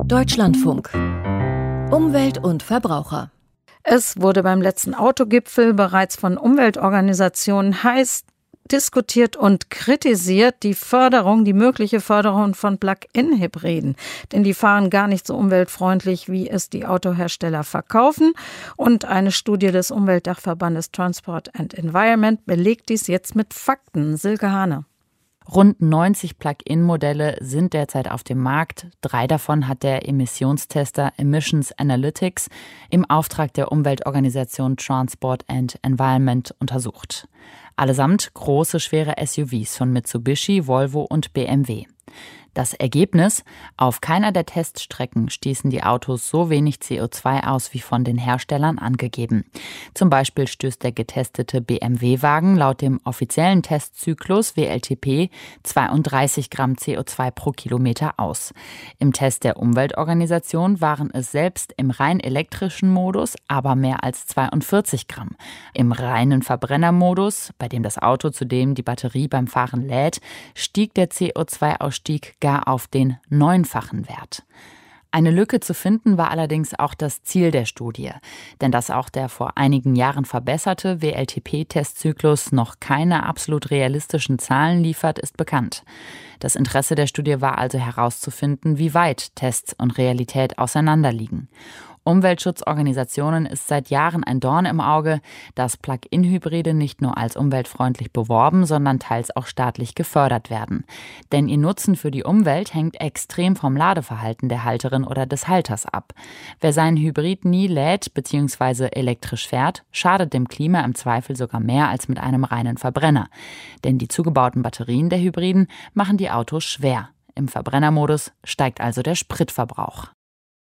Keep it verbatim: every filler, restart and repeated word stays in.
Deutschlandfunk. Umwelt und Verbraucher. Es wurde beim letzten Autogipfel bereits von Umweltorganisationen heiß diskutiert und kritisiert die Förderung, die mögliche Förderung von Plug-in-Hybriden. Denn die fahren gar nicht so umweltfreundlich, wie es die Autohersteller verkaufen. Und eine Studie des Umweltdachverbandes Transport and Environment belegt dies jetzt mit Fakten. Silke Hane. Rund neunzig Plug-in-Modelle sind derzeit auf dem Markt. Drei davon hat der Emissionstester Emissions Analytics im Auftrag der Umweltorganisation Transport and Environment untersucht. Allesamt große, schwere S U Vs von Mitsubishi, Volvo und B M W. Das Ergebnis: Auf keiner der Teststrecken stießen die Autos so wenig C O zwei aus wie von den Herstellern angegeben. Zum Beispiel stößt der getestete B M W-Wagen laut dem offiziellen Testzyklus W L T P zweiunddreißig Gramm C O zwei pro Kilometer aus. Im Test der Umweltorganisation waren es selbst im rein elektrischen Modus aber mehr als zweiundvierzig Gramm. Im reinen Verbrennermodus, bei dem das Auto zudem die Batterie beim Fahren lädt, stieg der C O zwei Ausstieg gar auf den neunfachen Wert. Eine Lücke zu finden war allerdings auch das Ziel der Studie. Denn dass auch der vor einigen Jahren verbesserte W L T P-Testzyklus noch keine absolut realistischen Zahlen liefert, ist bekannt. Das Interesse der Studie war also herauszufinden, wie weit Tests und Realität auseinanderliegen. Umweltschutzorganisationen ist seit Jahren ein Dorn im Auge, dass Plug-in-Hybride nicht nur als umweltfreundlich beworben, sondern teils auch staatlich gefördert werden. Denn ihr Nutzen für die Umwelt hängt extrem vom Ladeverhalten der Halterin oder des Halters ab. Wer seinen Hybrid nie lädt bzw. elektrisch fährt, schadet dem Klima im Zweifel sogar mehr als mit einem reinen Verbrenner. Denn die zugebauten Batterien der Hybriden machen die Autos schwer. Im Verbrennermodus steigt also der Spritverbrauch.